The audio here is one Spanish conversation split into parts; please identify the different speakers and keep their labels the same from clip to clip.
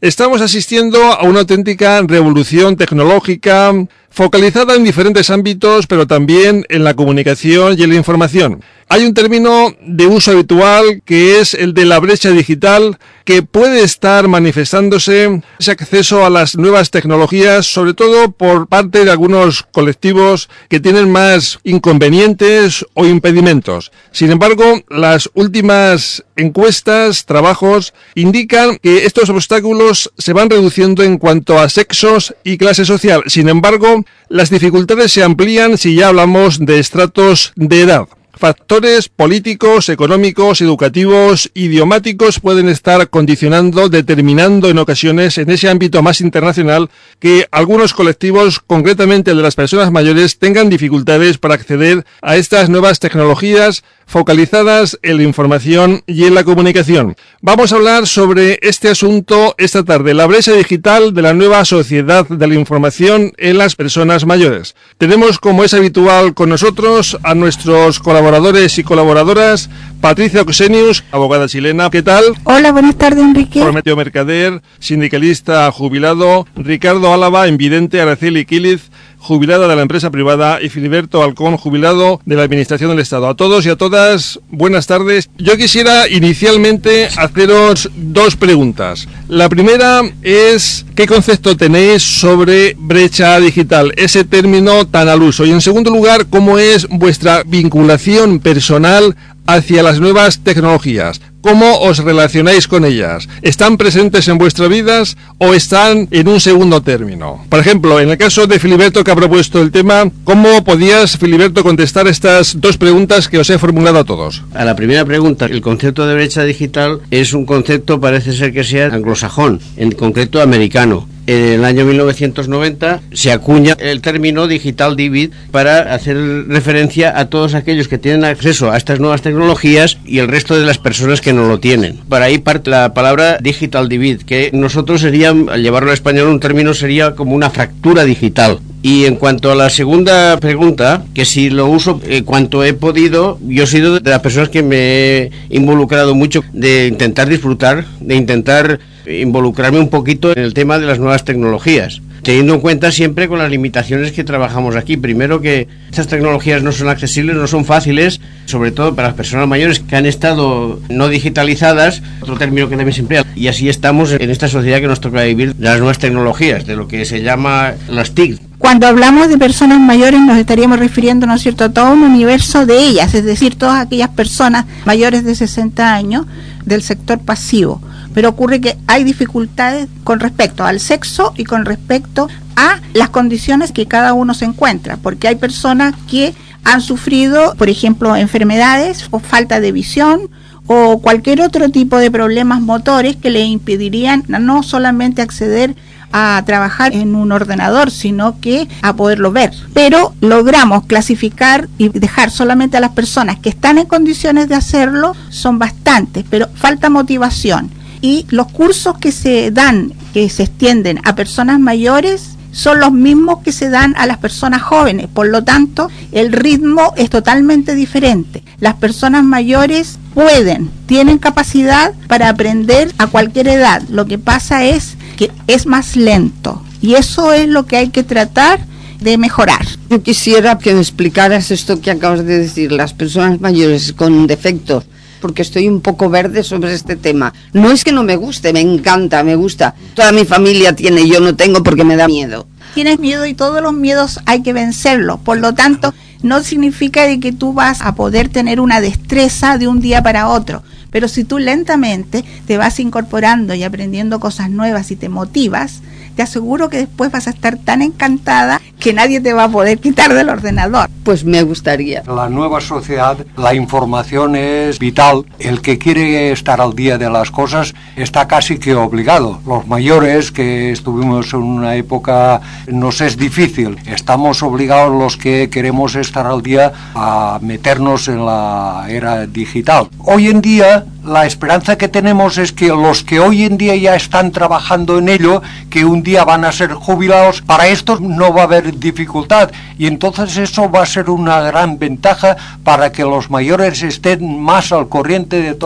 Speaker 1: Estamos asistiendo a una auténtica revolución tecnológica focalizada en diferentes ámbitos, pero también en la comunicación y en la información. Hay un término de uso habitual que es el de la brecha digital, que puede estar manifestándose ese acceso a las nuevas tecnologías, sobre todo por parte de algunos colectivos que tienen más inconvenientes o impedimentos. Sin embargo, las últimas encuestas, trabajos, indican que estos obstáculos se van reduciendo en cuanto a sexos y clase social. Sin embargo, las dificultades se amplían si ya hablamos de estratos de edad. Factores políticos, económicos, educativos, idiomáticos pueden estar condicionando, determinando en ocasiones en ese ámbito más internacional que algunos colectivos, concretamente el de las personas mayores, tengan dificultades para acceder a estas nuevas tecnologías focalizadas en la información y en la comunicación. Vamos a hablar sobre este asunto esta tarde, la brecha digital de la nueva sociedad de la información en las personas mayores. Tenemos, como es habitual con nosotros, a nuestros colaboradores y colaboradoras. Patricia Oxenius, abogada chilena, ¿qué tal?
Speaker 2: Hola, buenas tardes, Enrique.
Speaker 1: Prometeo Mercader, sindicalista jubilado. Ricardo Álava, invidente. Araceli Quíliz, jubilada de la empresa privada, y Filiberto Alcón, jubilado de la Administración del Estado. A todos y a todas, buenas tardes. Yo quisiera inicialmente haceros dos preguntas. La primera es, ¿qué concepto tenéis sobre brecha digital, ese término tan al uso? Y en segundo lugar, ¿cómo es vuestra vinculación personal hacia las nuevas tecnologías? ¿Cómo os relacionáis con ellas? ¿Están presentes en vuestras vidas o están en un segundo término? Por ejemplo, en el caso de Filiberto, que ha propuesto el tema, ¿cómo podías, Filiberto, contestar estas dos preguntas que os he formulado a todos?
Speaker 3: A la primera pregunta, el concepto de brecha digital es un concepto, parece ser que sea anglosajón, en concreto americano. En el año 1990 se acuña el término digital divide para hacer referencia a todos aquellos que tienen acceso a estas nuevas tecnologías y el resto de las personas que no lo tienen. Para ahí parte la palabra digital divide, que nosotros sería, al llevarlo al español, un término sería como una fractura digital. Y en cuanto a la segunda pregunta, que si lo uso cuanto he podido, yo he sido de las personas que me he involucrado mucho de intentar disfrutar, de intentar involucrarme un poquito en el tema de las nuevas tecnologías, teniendo en cuenta siempre con las limitaciones que trabajamos aquí. Primero, que estas tecnologías no son accesibles, no son fáciles, sobre todo para las personas mayores que han estado no digitalizadas, otro término que también se emplea. Y así estamos en esta sociedad que nos toca vivir de las nuevas tecnologías, de lo que se llama las TIC.
Speaker 2: Cuando hablamos de personas mayores nos estaríamos refiriendo, ¿no es cierto?, a todo un universo de ellas, es decir, todas aquellas personas mayores de 60 años del sector pasivo. Pero ocurre que hay dificultades con respecto al sexo y con respecto a las condiciones que cada uno se encuentra, porque hay personas que han sufrido, por ejemplo, enfermedades o falta de visión o cualquier otro tipo de problemas motores que le impedirían no solamente acceder a trabajar en un ordenador, sino que a poderlo ver. Pero logramos clasificar y dejar solamente a las personas que están en condiciones de hacerlo, son bastantes, pero falta motivación. Y los cursos que se dan, que se extienden a personas mayores, son los mismos que se dan a las personas jóvenes. Por lo tanto, el ritmo es totalmente diferente. Las personas mayores tienen capacidad para aprender a cualquier edad. Lo que pasa es que es más lento. Y eso es lo que hay que tratar de mejorar.
Speaker 4: Yo quisiera que me explicaras esto que acabas de decir, las personas mayores con defectos, porque estoy un poco verde sobre este tema. No es que no me guste, me encanta, me gusta. Toda mi familia tiene, yo no tengo porque me da miedo.
Speaker 2: Tienes miedo y todos los miedos hay que vencerlos. Por lo tanto, no significa de que tú vas a poder tener una destreza de un día para otro. Pero si tú lentamente te vas incorporando y aprendiendo cosas nuevas y te motivas, te aseguro que después vas a estar tan encantada que nadie te va a poder quitar del ordenador.
Speaker 4: Pues me gustaría.
Speaker 5: En la nueva sociedad la información es vital. El que quiere estar al día de las cosas está casi que obligado. Los mayores que estuvimos en una época nos es difícil. Estamos obligados los que queremos estar al día a meternos en la era digital. Hoy en día la esperanza que tenemos es que los que hoy en día ya están trabajando en ello, que un día van a ser jubilados, para estos no va a haber dificultad, y entonces eso va a ser una gran ventaja para que los mayores estén más al corriente de todas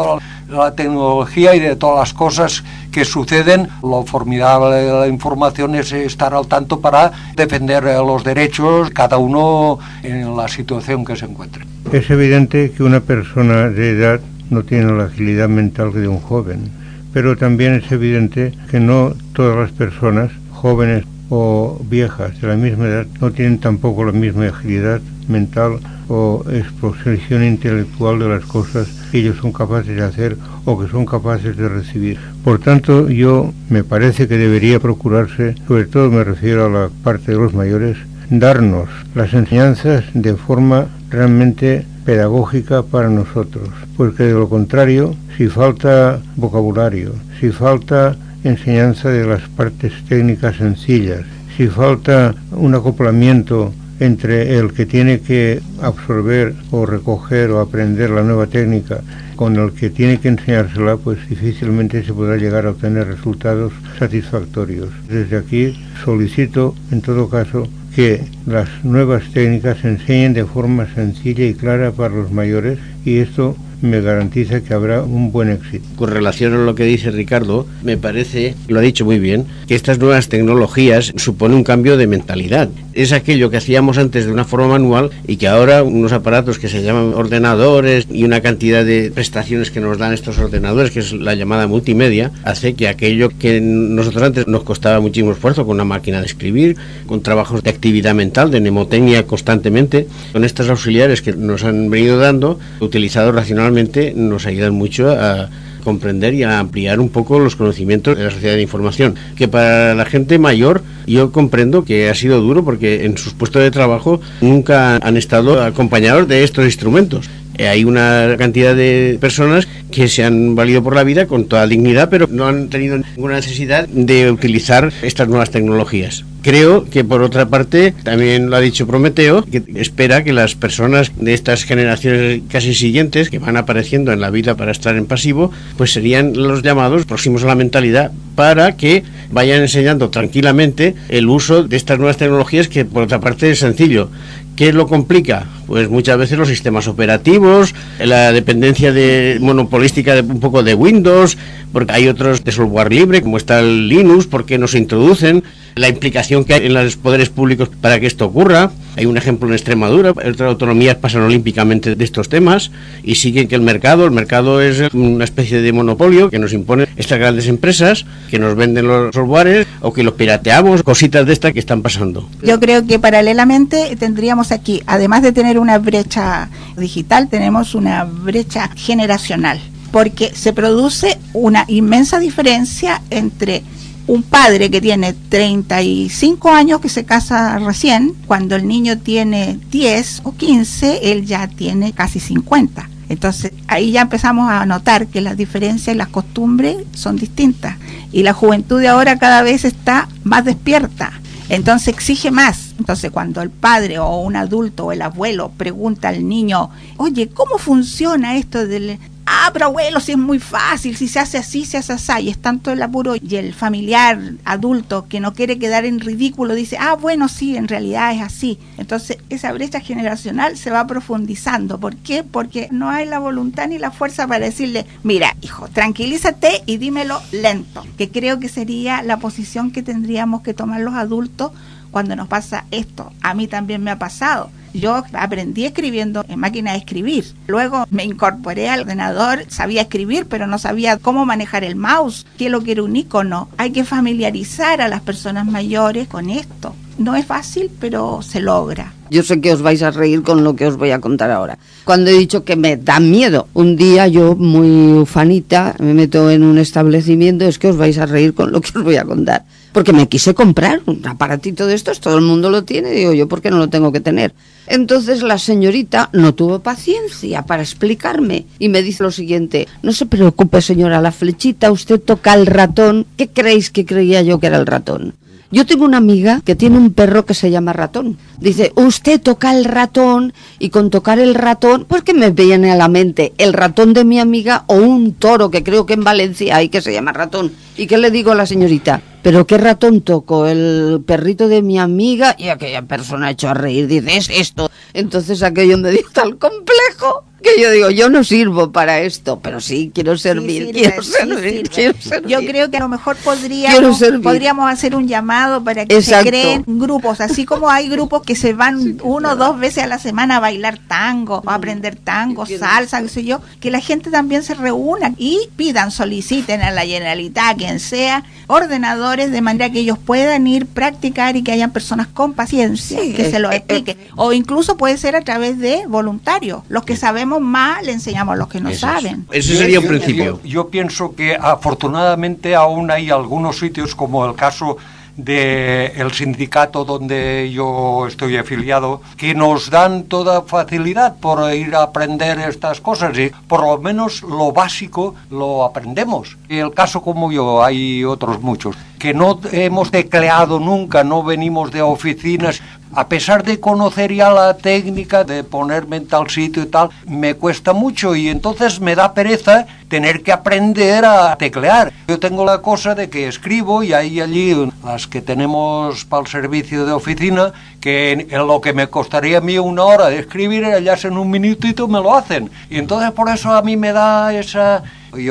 Speaker 5: la tecnología y de todas las cosas que suceden. Lo formidable de la información es estar al tanto para defender los derechos, cada uno en la situación que se encuentre.
Speaker 6: Es evidente que una persona de edad no tiene la agilidad mental de un joven, pero también es evidente que no todas las personas, jóvenes o viejas de la misma edad, no tienen tampoco la misma agilidad mental o exposición intelectual de las cosas que ellos son capaces de hacer o que son capaces de recibir. Por tanto, me parece que debería procurarse, sobre todo me refiero a la parte de los mayores, darnos las enseñanzas de forma realmente pedagógica para nosotros, porque de lo contrario, si falta vocabulario, si falta enseñanza de las partes técnicas sencillas, si falta un acoplamiento entre el que tiene que absorber o recoger o aprender la nueva técnica con el que tiene que enseñársela, pues difícilmente se podrá llegar a obtener resultados satisfactorios. Desde aquí solicito, en todo caso, que las nuevas técnicas se enseñen de forma sencilla y clara para los mayores, y esto me garantiza que habrá un buen éxito.
Speaker 3: Con relación a lo que dice Ricardo, me parece, lo ha dicho muy bien, que estas nuevas tecnologías suponen un cambio de mentalidad. Es aquello que hacíamos antes de una forma manual y que ahora unos aparatos que se llaman ordenadores y una cantidad de prestaciones que nos dan estos ordenadores, que es la llamada multimedia, hace que aquello que nosotros antes nos costaba muchísimo esfuerzo con una máquina de escribir, con trabajos de actividad mental, de mnemotecnia constantemente, con estos auxiliares que nos han venido dando, utilizados racionalmente, nos ayudan mucho a comprender y a ampliar un poco los conocimientos de la sociedad de información, que para la gente mayor yo comprendo que ha sido duro porque en sus puestos de trabajo nunca han estado acompañados de estos instrumentos. Hay una cantidad de personas que se han valido por la vida con toda dignidad, pero no han tenido ninguna necesidad de utilizar estas nuevas tecnologías. Creo que, por otra parte, también lo ha dicho Prometeo, que espera que las personas de estas generaciones casi siguientes, que van apareciendo en la vida para estar en pasivo, pues serían los llamados próximos a la mentalidad, para que vayan enseñando tranquilamente el uso de estas nuevas tecnologías, que por otra parte es sencillo. ¿Qué lo complica? Pues muchas veces los sistemas operativos, la dependencia monopolística de un poco de Windows, porque hay otros de software libre, como está el Linux, porque no se introducen, la implicación que hay en los poderes públicos para que esto ocurra. Hay un ejemplo en Extremadura, otras autonomías pasan olímpicamente de estos temas y siguen que el mercado es una especie de monopolio que nos imponen estas grandes empresas que nos venden los softwares o que los pirateamos, cositas de estas que están pasando.
Speaker 2: Yo creo que paralelamente tendríamos aquí, además de tener una brecha digital, tenemos una brecha generacional, porque se produce una inmensa diferencia entre un padre que tiene 35 años, que se casa recién, cuando el niño tiene 10 o 15, él ya tiene casi 50. Entonces ahí ya empezamos a notar que las diferencias y las costumbres son distintas, y la juventud de ahora cada vez está más despierta, entonces exige más. Entonces cuando el padre o un adulto o el abuelo pregunta al niño, oye, ¿cómo funciona esto del... Ah, pero abuelo, si es muy fácil, si se hace así, se hace así, y es tanto el apuro, y el familiar adulto que no quiere quedar en ridículo dice, ah, bueno, sí, en realidad es así. Entonces esa brecha generacional se va profundizando. ¿Por qué? Porque no hay la voluntad ni la fuerza para decirle, mira, hijo, tranquilízate y dímelo lento, que creo que sería la posición que tendríamos que tomar los adultos cuando nos pasa esto. A mí también me ha pasado. Yo aprendí escribiendo en máquina de escribir. Luego me incorporé al ordenador, sabía escribir, pero no sabía cómo manejar el mouse, qué es lo que era un icono. Hay que familiarizar a las personas mayores con esto. No es fácil, pero se logra.
Speaker 4: Yo sé que os vais a reír con lo que os voy a contar ahora. Cuando he dicho que me da miedo, un día yo, muy ufanita, me meto en un establecimiento, es que os vais a reír con lo que os voy a contar. Porque me quise comprar un aparatito de estos, todo el mundo lo tiene, digo yo, ¿por qué no lo tengo que tener? Entonces la señorita no tuvo paciencia para explicarme y me dice lo siguiente, no se preocupe señora, la flechita, usted toca el ratón. ¿Qué creéis que creía yo que era el ratón? Yo tengo una amiga que tiene un perro que se llama Ratón. dice, usted toca el ratón, y con tocar el ratón, pues que me viene a la mente el ratón de mi amiga o un toro que creo que en Valencia hay que se llama ratón. ¿Y qué le digo a la señorita? ¿Pero qué ratón toco? ¿El perrito de mi amiga? Y aquella persona echó a reír, dice, es esto. Entonces aquello me dio tal complejo que yo digo, yo no sirvo para esto, pero sí, quiero servir, quiero servir.
Speaker 2: Yo creo que a lo mejor podríamos hacer un llamado para que se creen grupos, así como hay grupos que se van 1 o 2 veces a la semana a bailar tango, a aprender tango, salsa, qué sé yo, que la gente también se reúna y pidan, soliciten a la Generalitat, a quien sea, ordenadores, de manera que ellos puedan ir, practicar y que hayan personas con paciencia, que se lo expliquen. O incluso puede ser a través de voluntarios, los que sabemos más le enseñamos a los que no saben.
Speaker 3: Ese sería un principio.
Speaker 5: Yo pienso que afortunadamente aún hay algunos sitios, como el caso del sindicato donde yo estoy afiliado, que nos dan toda facilidad por ir a aprender estas cosas y por lo menos lo básico lo aprendemos. En el caso como yo hay otros muchos que no hemos tecleado nunca, no venimos de oficinas. A pesar de conocer ya la técnica de ponerme en tal sitio y tal, me cuesta mucho y entonces me da pereza tener que aprender a teclear. Yo tengo la cosa de que escribo y hay allí las que tenemos para el servicio de oficina, que en lo que me costaría a mí 1 hora de escribir, ellas en 1 minutito me lo hacen. Y entonces por eso a mí me da esa...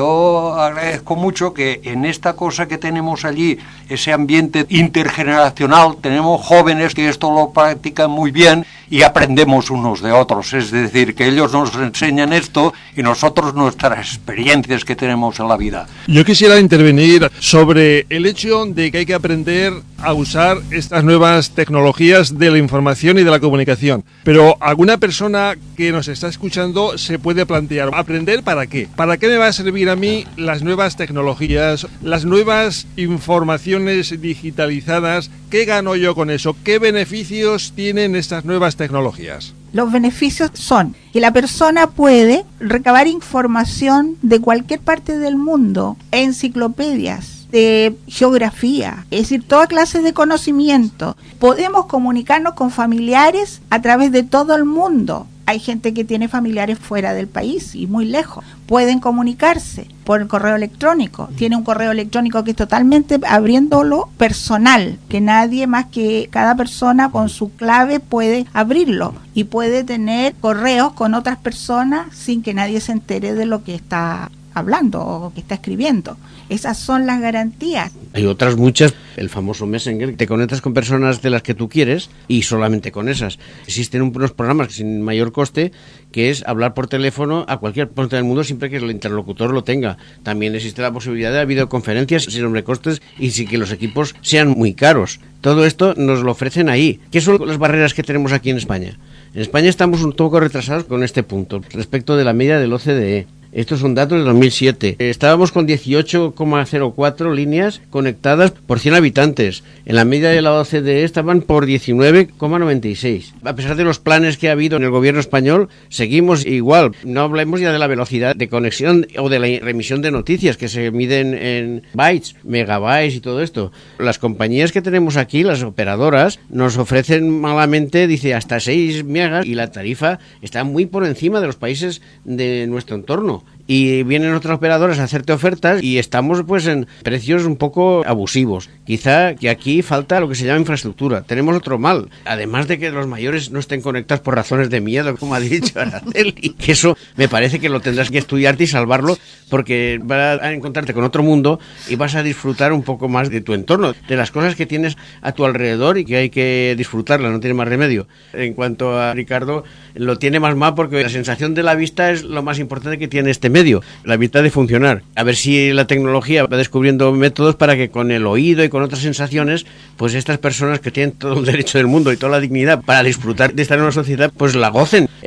Speaker 5: Yo agradezco mucho que en esta cosa que tenemos allí, ese ambiente intergeneracional, tenemos jóvenes que esto lo practican muy bien y aprendemos unos de otros. Es decir, que ellos nos enseñan esto y nosotros nuestras experiencias que tenemos en la vida.
Speaker 1: Yo quisiera intervenir sobre el hecho de que hay que aprender a usar estas nuevas tecnologías de la información y de la comunicación. Pero alguna persona que nos está escuchando se puede plantear, ¿aprender para qué? ¿Para qué me va a servir a mí las nuevas tecnologías, las nuevas informaciones digitalizadas? ¿Qué gano yo con eso? ¿Qué beneficios tienen estas nuevas tecnologías?
Speaker 2: Los beneficios son que la persona puede recabar información de cualquier parte del mundo, enciclopedias, de geografía, es decir, toda clase de conocimiento. Podemos comunicarnos con familiares a través de todo el mundo. Hay gente que tiene familiares fuera del país y muy lejos. Pueden comunicarse por el correo electrónico. Tiene un correo electrónico que es totalmente abriéndolo personal, que nadie más que cada persona con su clave puede abrirlo y puede tener correos con otras personas sin que nadie se entere de lo que está hablando o que está escribiendo. Esas son las garantías.
Speaker 3: Hay otras muchas, el famoso Messenger, te conectas con personas de las que tú quieres y solamente con esas. Existen unos programas sin mayor coste, que es hablar por teléfono a cualquier punto del mundo siempre que el interlocutor lo tenga. También existe la posibilidad de videoconferencias sin sobrecostes y sin que los equipos sean muy caros. Todo esto nos lo ofrecen ahí. ¿Qué son las barreras que tenemos aquí en España? En España estamos un poco retrasados con este punto respecto de la media del OCDE. Estos son datos de 2007. Estábamos con 18,04 líneas conectadas por 100 habitantes. En la media de la OCDE estaban por 19,96. A pesar de los planes que ha habido en el gobierno español, seguimos igual. No hablemos ya de la velocidad de conexión o de la remisión de noticias que se miden en bytes, megabytes y todo esto. Las compañías que tenemos aquí, las operadoras, nos ofrecen malamente, dice, hasta 6 megas y la tarifa está muy por encima de los países de nuestro entorno. Y vienen otras operadoras a hacerte ofertas y estamos pues en precios un poco abusivos. Quizá que aquí falta lo que se llama infraestructura. Tenemos otro mal, además de que los mayores no estén conectados por razones de miedo, como ha dicho Araceli, que eso me parece que lo tendrás que estudiarte y salvarlo, porque vas a encontrarte con otro mundo y vas a disfrutar un poco más de tu entorno, de las cosas que tienes a tu alrededor y que hay que disfrutarlas, no tiene más remedio. En cuanto a Ricardo, lo tiene más mal porque la sensación de la vista es lo más importante que tiene este medio, la habilidad de funcionar. A ver si la tecnología va descubriendo métodos para que con el oído y con otras sensaciones, pues estas personas que tienen todo el derecho del mundo y toda la dignidad para disfrutar de estar en una sociedad, pues la gocen.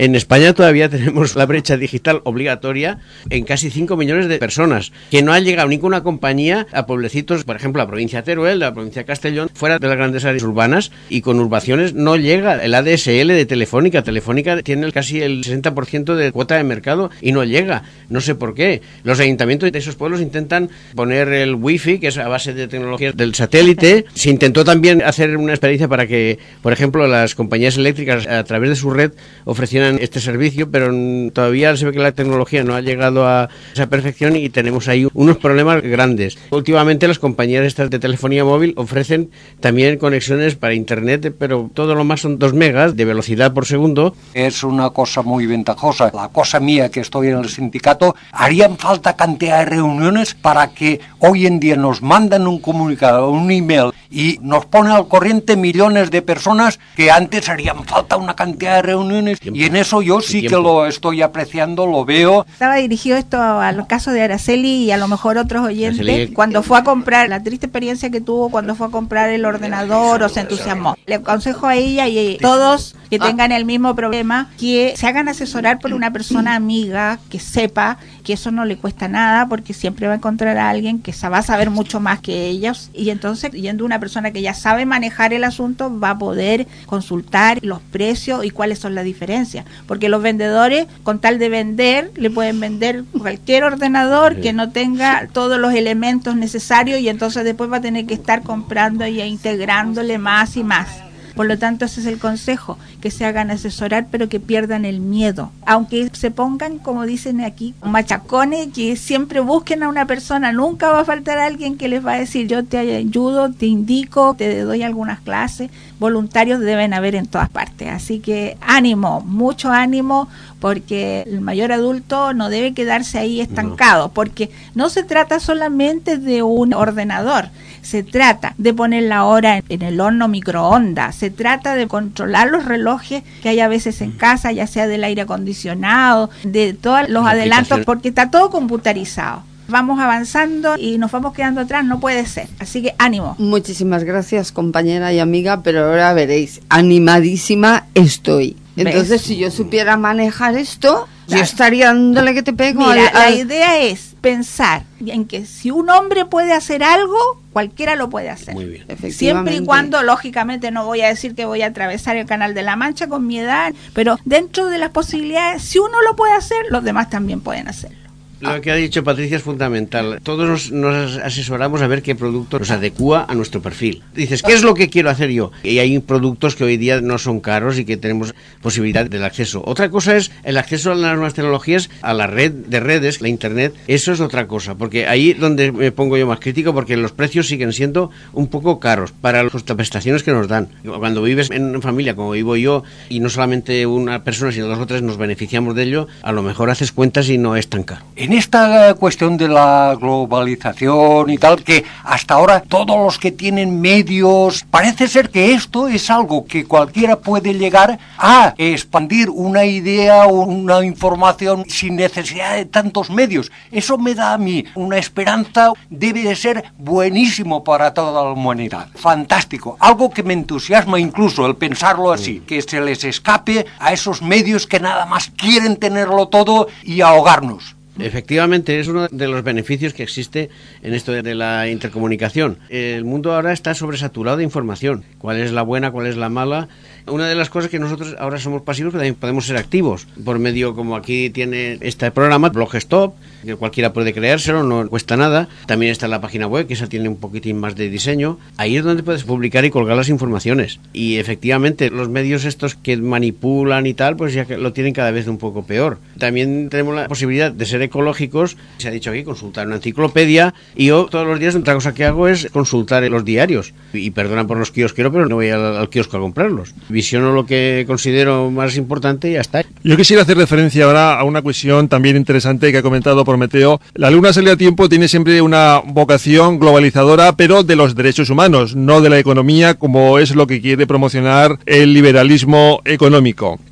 Speaker 3: En España todavía tenemos la brecha digital obligatoria en casi 5 millones de personas, que no ha llegado ninguna compañía a pueblecitos, por ejemplo, la provincia de Teruel, la provincia de Castellón, fuera de las grandes áreas urbanas, y con urbaciones no llega. El ADSL de Telefónica tiene casi el 60% de cuota de mercado y no llega. No sé por qué. Los ayuntamientos de esos pueblos intentan poner el wifi, que es a base de tecnología del satélite. Se intentó también hacer una experiencia para que, por ejemplo, las compañías eléctricas a través de su red ofrecieran este servicio, pero todavía se ve que la tecnología no ha llegado a esa perfección y tenemos ahí unos problemas grandes. Últimamente las compañías estas de telefonía móvil ofrecen también conexiones para internet, pero todo lo más son 2 megas de velocidad por segundo.
Speaker 5: Es una cosa muy ventajosa. La cosa mía, que estoy en el sindicato, harían falta cantidad de reuniones para que hoy en día nos mandan un comunicado, un email, y nos ponen al corriente millones de personas, que antes harían falta una cantidad de reuniones, y en eso yo sí que lo estoy apreciando, lo veo.
Speaker 2: Estaba dirigido esto al caso de Araceli y a lo mejor otros oyentes, cuando fue a comprar, la triste experiencia que tuvo cuando fue a comprar el ordenador o se entusiasmó. Le aconsejo a ella y a todos que tengan el mismo problema, que se hagan asesorar por una persona amiga que sepa que eso no le cuesta nada, porque siempre va a encontrar a alguien que va a saber mucho más que ellos, y entonces yendo una persona que ya sabe manejar el asunto va a poder consultar los precios y cuáles son las diferencias, porque los vendedores, con tal de vender, le pueden vender cualquier ordenador que no tenga todos los elementos necesarios, y entonces después va a tener que estar comprando y integrándole más y más. Por lo tanto, ese es el consejo, que se hagan asesorar, pero que pierdan el miedo. Aunque se pongan, como dicen aquí, machacones, que siempre busquen a una persona, nunca va a faltar alguien que les va a decir, yo te ayudo, te indico, te doy algunas clases. Voluntarios deben haber en todas partes. Así que ánimo, mucho ánimo, porque el mayor adulto no debe quedarse ahí estancado, porque no se trata solamente de un ordenador. Se trata de poner la hora en el horno microondas, se trata de controlar los relojes que hay a veces en casa, ya sea del aire acondicionado, de todos los adelantos, porque está todo computarizado. Vamos avanzando y nos vamos quedando atrás, no puede ser. Así que ánimo.
Speaker 4: Muchísimas gracias, compañera y amiga, pero ahora veréis, animadísima estoy. Entonces, ¿ves? Si yo supiera manejar esto, yo estaría dándole que te pego.
Speaker 2: Mira, la idea es pensar en que si un hombre puede hacer algo, cualquiera lo puede hacer.
Speaker 3: Muy bien.
Speaker 2: Siempre y cuando, lógicamente, no voy a decir que voy a atravesar el Canal de la Mancha con mi edad, pero dentro de las posibilidades, si uno lo puede hacer, los demás también pueden hacerlo.
Speaker 3: Lo que ha dicho Patricia es fundamental. Todos nos asesoramos a ver qué producto nos adecua a nuestro perfil. Dices, ¿qué es lo que quiero hacer yo? Y hay productos que hoy día no son caros y que tenemos posibilidad del acceso. Otra cosa es el acceso a las nuevas tecnologías, a la red de redes, la internet. Eso es otra cosa, porque ahí donde me pongo yo más crítico, porque los precios siguen siendo un poco caros para las prestaciones que nos dan. Cuando vives en familia, como vivo yo, y no solamente una persona, sino 2 o 3 nos beneficiamos de ello, a lo mejor haces cuentas y no es tan caro.
Speaker 5: En esta cuestión de la globalización y tal, que hasta ahora todos los que tienen medios, parece ser que esto es algo que cualquiera puede llegar a expandir una idea o una información sin necesidad de tantos medios. Eso me da a mí una esperanza, debe de ser buenísimo para toda la humanidad. Fantástico, algo que me entusiasma incluso el pensarlo así, que se les escape a esos medios que nada más quieren tenerlo todo y ahogarnos.
Speaker 3: Efectivamente, es uno de los beneficios que existe en esto de la intercomunicación. El mundo ahora está sobresaturado de información. ¿Cuál es la buena, cuál es la mala? Una de las cosas que nosotros ahora somos pasivos, pero también podemos ser activos. Por medio, como aquí tiene este programa, Blogstop, que cualquiera puede creárselo, no cuesta nada. También está la página web, que esa tiene un poquitín más de diseño. Ahí es donde puedes publicar y colgar las informaciones. Y efectivamente, los medios estos que manipulan y tal, pues ya que lo tienen cada vez un poco peor. También tenemos la posibilidad de ser ecológicos. Se ha dicho aquí, consultar una enciclopedia. Y yo todos los días otra cosa que hago es consultar los diarios. Y perdonan por los kiosqueros, pero no voy al kiosco a comprarlos. Visiono lo que considero más importante y ya está.
Speaker 1: Yo quisiera hacer referencia ahora a una cuestión también interesante que ha comentado Prometeo. La Luna Sale a Tiempo tiene siempre una vocación globalizadora, pero de los derechos humanos, no de la economía, como es lo que quiere promocionar el liberalismo económico.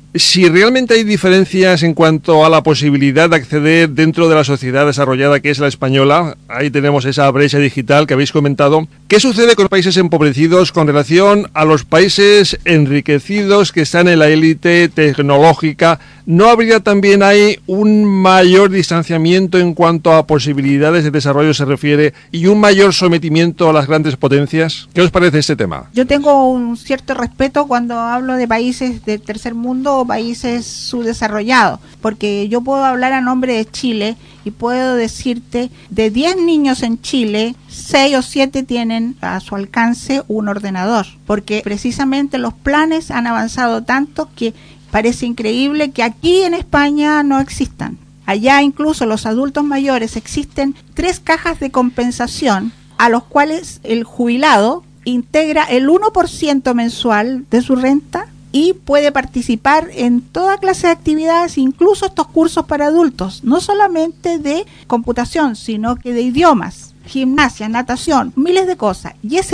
Speaker 1: Si realmente hay diferencias en cuanto a la posibilidad de acceder dentro de la sociedad desarrollada que es la española, ahí tenemos esa brecha digital que habéis comentado, ¿qué sucede con los países empobrecidos con relación a los países enriquecidos que están en la élite tecnológica? ¿No habría también ahí un mayor distanciamiento en cuanto a posibilidades de desarrollo se refiere y un mayor sometimiento a las grandes potencias? ¿Qué os parece este tema?
Speaker 2: Yo tengo un cierto respeto cuando hablo de países del tercer mundo o países subdesarrollados, porque yo puedo hablar a nombre de Chile y puedo decirte, de 10 niños en Chile, 6 o 7 tienen a su alcance un ordenador, porque precisamente los planes han avanzado tanto que parece increíble que aquí en España no existan. Allá incluso los adultos mayores existen 3 cajas de compensación a los cuales el jubilado integra el 1% mensual de su renta y puede participar en toda clase de actividades, incluso estos cursos para adultos, no solamente de computación, sino que de idiomas, gimnasia, natación, miles de cosas. Y ese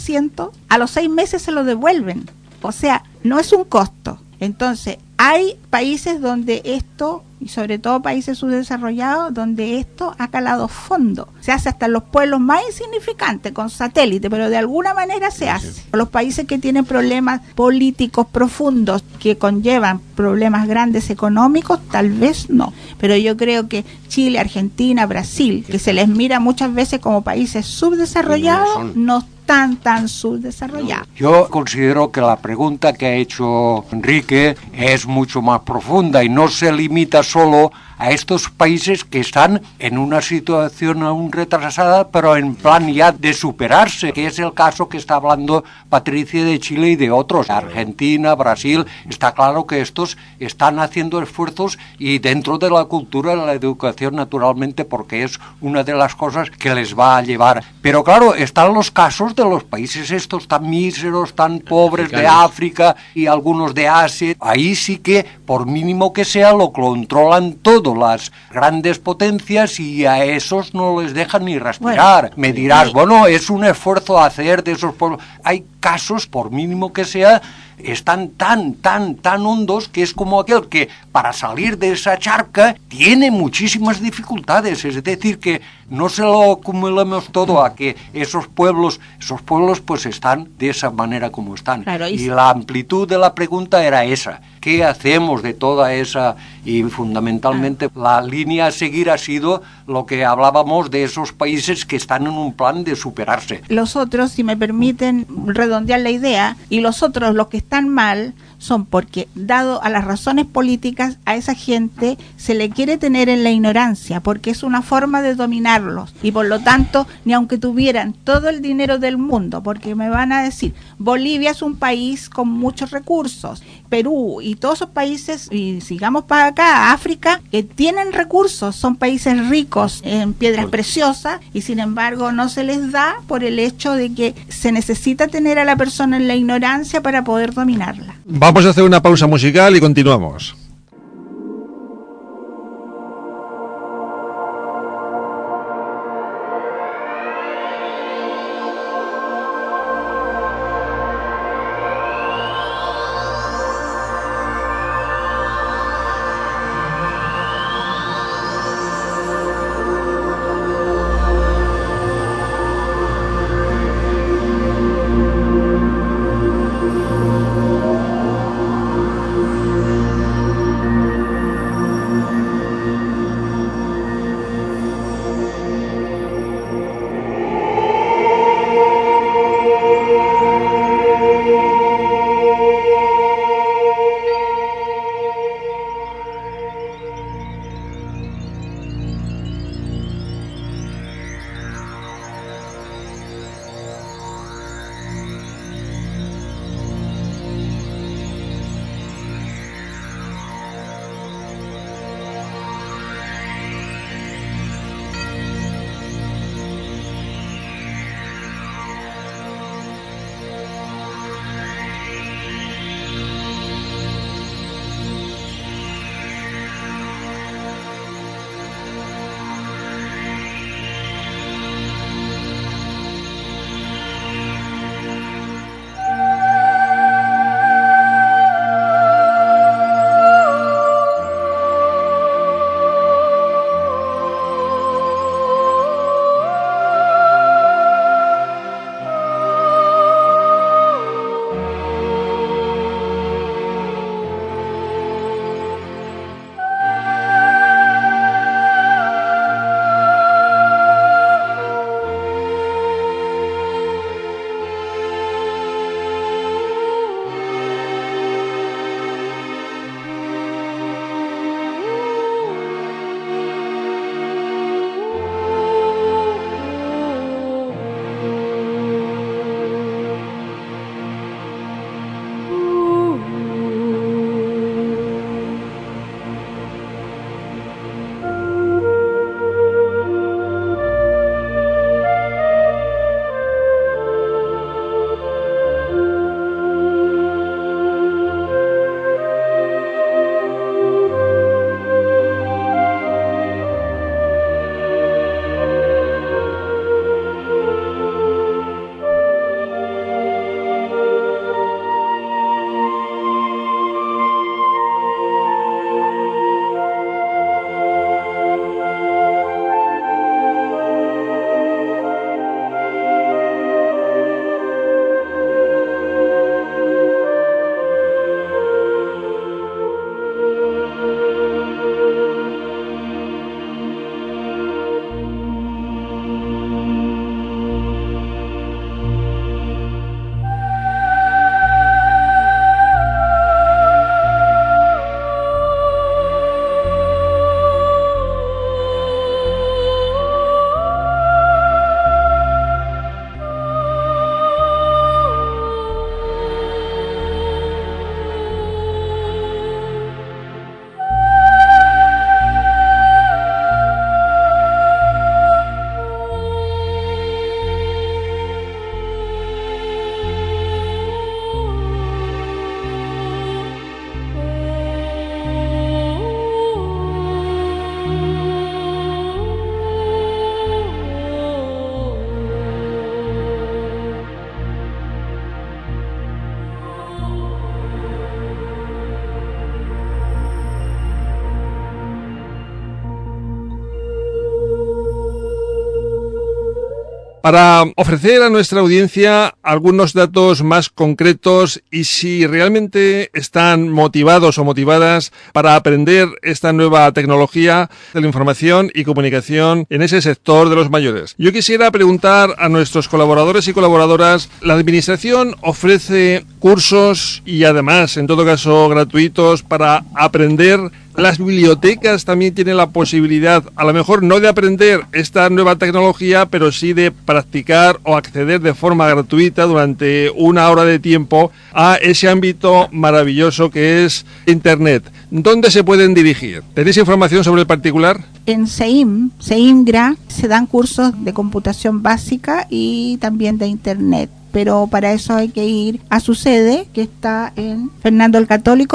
Speaker 2: 1% a los 6 meses se lo devuelven. O sea, no es un costo. Entonces, hay países donde esto, y sobre todo países subdesarrollados, donde esto ha calado fondo. Se hace hasta en los pueblos más insignificantes, con satélite, pero de alguna manera se hace. Los países que tienen problemas políticos profundos, que conllevan problemas grandes económicos, tal vez no. Pero yo creo que Chile, Argentina, Brasil, que se les mira muchas veces como países subdesarrollados, no tan subdesarrollado.
Speaker 5: Yo considero que la pregunta que ha hecho Enrique es mucho más profunda y no se limita solo a estos países que están en una situación aún retrasada, pero en plan ya de superarse, que es el caso que está hablando Patricia de Chile y de otros. Argentina, Brasil, está claro que estos están haciendo esfuerzos y dentro de la cultura, la educación naturalmente, porque es una de las cosas que les va a llevar. Pero claro, están los casos de los países estos tan míseros, tan pobres de África y algunos de Asia. Ahí sí que, por mínimo que sea, lo controlan todo las grandes potencias y a esos no les dejan ni respirar. Bueno, me dirás, bueno, es un esfuerzo hacer de esos pueblos. Hay casos, por mínimo que sea, están tan hondos que es como aquel que para salir de esa charca tiene muchísimas dificultades. Es decir, que no se lo acumulemos todo a que esos pueblos pues están de esa manera como están. Claro, y la amplitud de la pregunta era esa. ¿Qué hacemos de toda esa? Y fundamentalmente la línea a seguir ha sido lo que hablábamos de esos países que están en un plan de superarse.
Speaker 2: Los otros, si me permiten redondear la idea, y los otros, los que están mal, son porque, dado a las razones políticas, a esa gente se le quiere tener en la ignorancia, porque es una forma de dominarlos, y por lo tanto, ni aunque tuvieran todo el dinero del mundo, porque me van a decir, Bolivia es un país con muchos recursos, Perú y todos esos países, y sigamos para acá, África, que tienen recursos, son países ricos en piedras preciosas, y sin embargo no se les da por el hecho de que se necesita tener a la persona en la ignorancia para poder dominarla.
Speaker 1: Vamos a hacer una pausa musical y continuamos. para ofrecer a nuestra audiencia algunos datos más concretos y si realmente están motivados o motivadas para aprender esta nueva tecnología de la información y comunicación en ese sector de los mayores. Yo quisiera preguntar a nuestros colaboradores y colaboradoras, ¿la Administración ofrece cursos y además, en todo caso, gratuitos para aprender? Las bibliotecas también tienen la posibilidad, a lo mejor no de aprender esta nueva tecnología, pero sí de practicar o acceder de forma gratuita durante una hora de tiempo a ese ámbito maravilloso que es Internet. ¿Dónde se pueden dirigir? ¿Tenéis información sobre el particular?
Speaker 2: En CEIMGRA se dan cursos de computación básica y también de Internet. Pero para eso hay que ir a su sede, que está en Fernando el Católico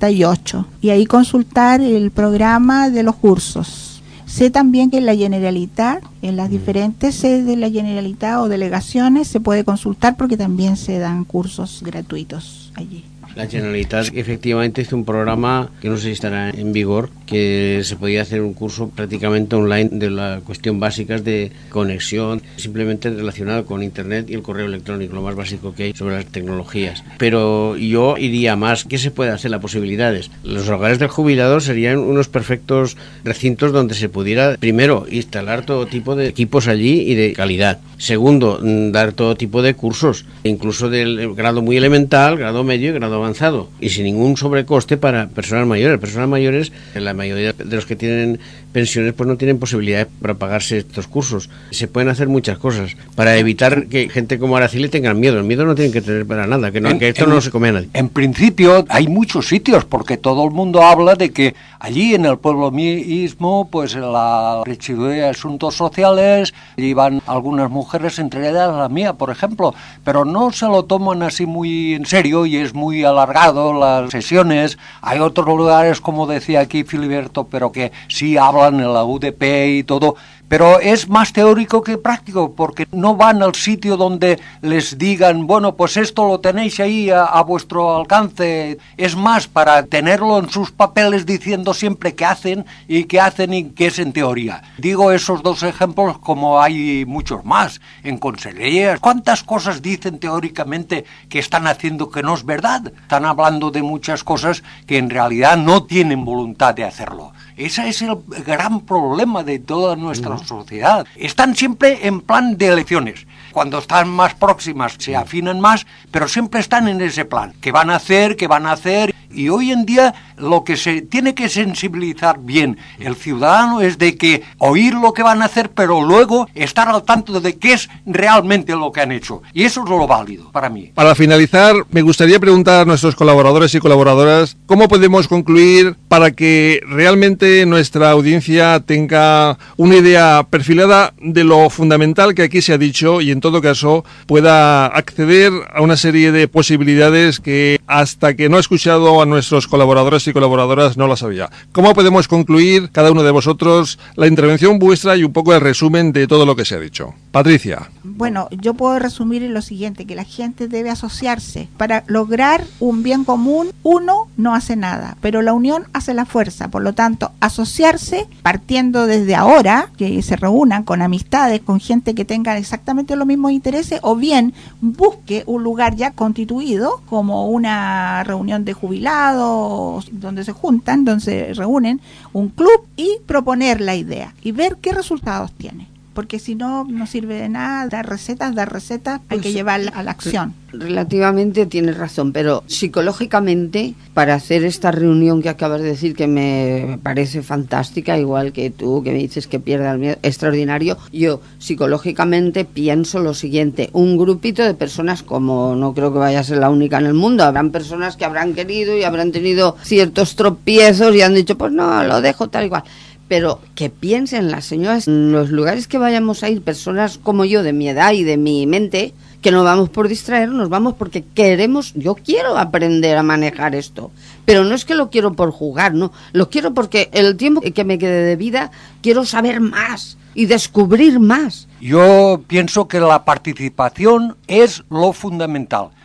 Speaker 2: 78, y ahí consultar el programa de los cursos. Sé también que en la Generalitat, en las diferentes sedes de la Generalitat o delegaciones, se puede consultar porque también se dan cursos gratuitos allí.
Speaker 3: La Generalitat efectivamente hizo un programa que no sé si estará en vigor, que se podía hacer un curso prácticamente online de la cuestión básicas de conexión, simplemente relacionado con Internet y el correo electrónico, lo más básico que hay sobre las tecnologías. Pero yo iría más. ¿Qué se puede hacer? Las posibilidades. Los hogares del jubilado serían unos perfectos recintos donde se pudiera, primero, instalar todo tipo de equipos allí y de calidad. Segundo, dar todo tipo de cursos, incluso del grado muy elemental, grado medio y grado avanzado, y sin ningún sobrecoste para personas mayores. Personas mayores, la mayoría de los que tienen pensiones, pues no tienen posibilidad para pagarse estos cursos. Se pueden hacer muchas cosas para evitar que gente como Araceli tengan miedo. El miedo no tienen que tener para nada, que esto no se come a nadie.
Speaker 5: En principio hay muchos sitios, porque todo el mundo habla de que allí en el pueblo mismo, pues la Regiduría de Asuntos Sociales, allí van algunas mujeres, entre ellas la mía, por ejemplo, pero no se lo toman así muy en serio y es muy alargado las sesiones. Hay otros lugares, como decía aquí Filiberto, pero que sí hablan en la UDP y todo, pero es más teórico que práctico, porque no van al sitio donde les digan, bueno, pues esto lo tenéis ahí a vuestro alcance. Es más para tenerlo en sus papeles diciendo siempre qué hacen y qué es en teoría. Digo esos dos ejemplos como hay muchos más. En consellerías, ¿cuántas cosas dicen teóricamente que están haciendo que no es verdad? Están hablando de muchas cosas que en realidad no tienen voluntad de hacerlo. Ese es el gran problema de toda nuestra sociedad. Están siempre en plan de elecciones. Cuando están más próximas se afinan más, pero siempre están en ese plan. ¿Qué van a hacer? ¿Qué van a hacer? Y hoy en día lo que se tiene que sensibilizar bien el ciudadano es de que oír lo que van a hacer, pero luego estar al tanto de qué es realmente lo que han hecho. Y eso es lo válido para mí.
Speaker 1: Para finalizar, me gustaría preguntar a nuestros colaboradores y colaboradoras cómo podemos concluir para que realmente nuestra audiencia tenga una idea perfilada de lo fundamental que aquí se ha dicho y en todo caso pueda acceder a una serie de posibilidades que hasta que no he escuchado a nuestros colaboradores y colaboradoras no las sabía. ¿Cómo podemos concluir cada uno de vosotros la intervención vuestra y un poco el resumen de todo lo que se ha dicho? Patricia.
Speaker 2: Bueno, yo puedo resumir en lo siguiente, que la gente debe asociarse. Para lograr un bien común, uno no hace nada, pero la unión hace la fuerza. Por lo tanto, asociarse, partiendo desde ahora, que se reúnan con amistades, con gente que tenga exactamente los mismos intereses, o bien busque un lugar ya constituido, como una reunión de jubilados, donde se juntan, donde se reúnen, un club, y proponer la idea, y ver qué resultados tiene. Porque si no, no sirve de nada dar recetas, hay que llevarla a la acción.
Speaker 4: Relativamente tienes razón, pero psicológicamente, para hacer esta reunión que acabas de decir, que me parece fantástica, igual que tú, que me dices que pierda el miedo, extraordinario, yo psicológicamente pienso lo siguiente: un grupito de personas, como no creo que vaya a ser la única en el mundo, habrán personas que habrán querido y habrán tenido ciertos tropiezos y han dicho, pues no, lo dejo tal y cual. Pero que piensen las señoras, en los lugares que vayamos a ir, personas como yo, de mi edad y de mi mente, que no vamos por distraernos, vamos porque queremos, yo quiero aprender a manejar esto, pero no es que lo quiero por jugar, no, lo quiero porque el tiempo que me quede de vida quiero saber más y descubrir más.
Speaker 5: Yo pienso que la participación es lo fundamental.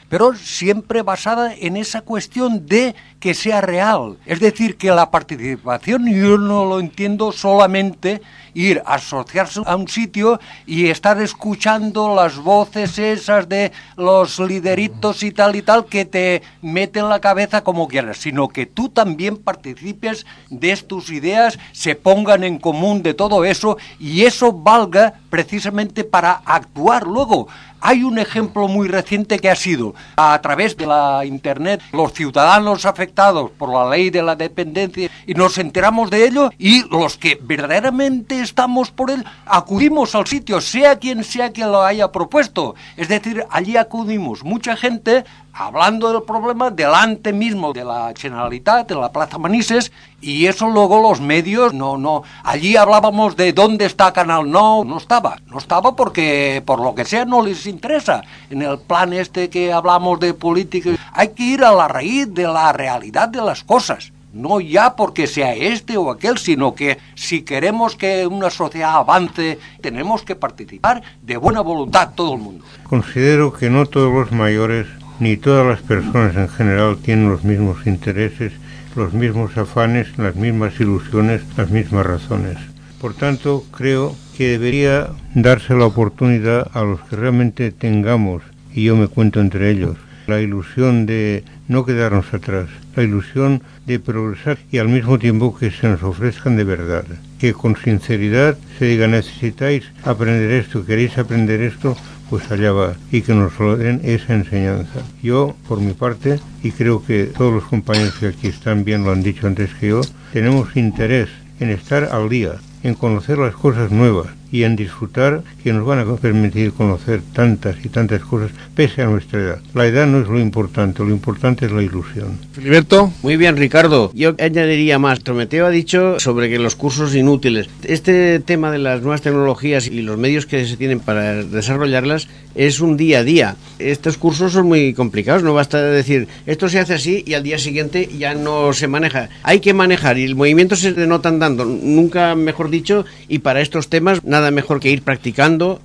Speaker 5: pero siempre basada en esa cuestión de que sea real. Es decir, que la participación, yo no lo entiendo solamente ir a asociarse a un sitio y estar escuchando las voces esas de los lideritos y tal que te meten la cabeza como quieras, sino que tú también participes de tus ideas, se pongan en común de todo eso y eso valga precisamente para actuar luego. Hay un ejemplo muy reciente que ha sido, a través de la internet, los ciudadanos afectados por la ley de la dependencia, y nos enteramos de ello, y los que verdaderamente estamos por él, acudimos al sitio, sea quien lo haya propuesto. Es decir, allí acudimos mucha gente, hablando del problema delante mismo de la Generalitat, de la Plaza Manises, y eso luego los medios, allí hablábamos de dónde está Canal no estaba porque por lo que sea no les interesa. En el plan este que hablamos de política, hay que ir a la raíz de la realidad de las cosas. No ya porque sea este o aquel, sino que si queremos que una sociedad avance, tenemos que participar de buena voluntad todo el mundo.
Speaker 6: Considero que no todos los mayores ni todas las personas en general tienen los mismos intereses, los mismos afanes, las mismas ilusiones, las mismas razones. Por tanto, creo que debería darse la oportunidad a los que realmente tengamos, y yo me cuento entre ellos, la ilusión de no quedarnos atrás, la ilusión de progresar y al mismo tiempo que se nos ofrezcan de verdad, que con sinceridad se diga necesitáis aprender esto, queréis aprender esto, pues allá va, y que nos lo den esa enseñanza. Yo, por mi parte, y creo que todos los compañeros que aquí están bien lo han dicho antes que yo, tenemos interés en estar al día, en conocer las cosas nuevas y en disfrutar, que nos van a permitir conocer tantas y tantas cosas pese a nuestra edad. La edad no es lo importante es la ilusión.
Speaker 1: Filiberto.
Speaker 3: Muy bien, Ricardo. Yo añadiría más. Prometeo ha dicho sobre que los cursos inútiles. Este tema de las nuevas tecnologías y los medios que se tienen para desarrollarlas es un día a día. Estos cursos son muy complicados, no basta decir esto se hace así y al día siguiente ya no se maneja. Hay que manejar y el movimiento se denota andando, nunca mejor dicho, y para estos temas nada mejor que ir practicando.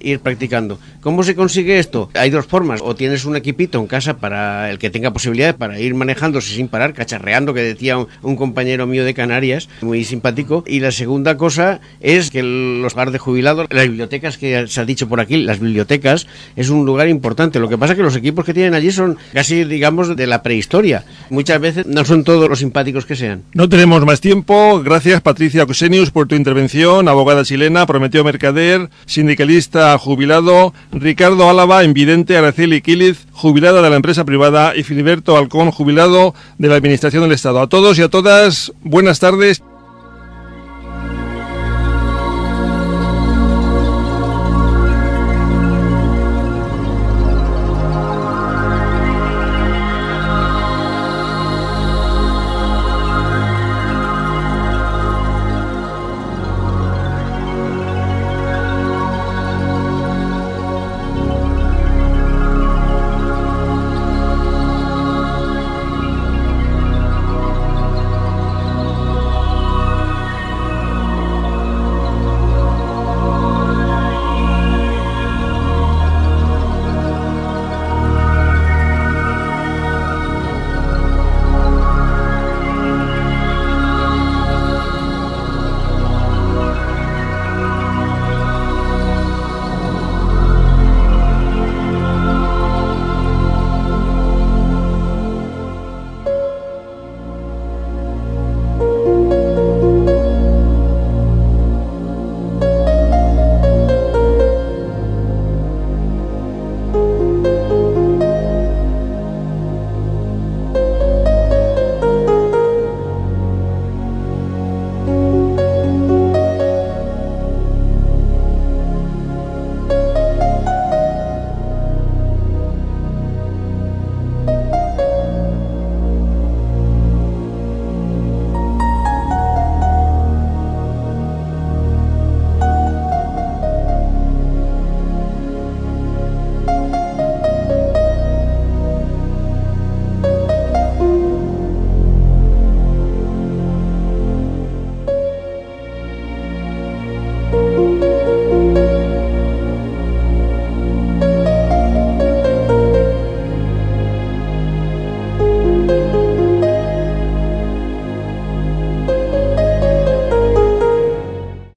Speaker 3: ¿Cómo se consigue esto? Hay dos formas, o tienes un equipito en casa para el que tenga posibilidades para ir manejándose sin parar, cacharreando, que decía un compañero mío de Canarias, muy simpático, y la segunda cosa es que los hogares de jubilados, las bibliotecas que se ha dicho por aquí, las bibliotecas es un lugar importante. Lo que pasa es que los equipos que tienen allí son casi, digamos, de la prehistoria. Muchas veces no son todos los simpáticos que sean.
Speaker 1: No tenemos más tiempo. Gracias, Patricia Oxenius, por tu intervención, abogada chilena, Prometeo Mercader, sindicalista jubilado, Ricardo Álava, invidente, Araceli Quíliz, jubilada de la empresa privada, y Filiberto Halcón, jubilado de la Administración del Estado. A todos y a todas, buenas tardes.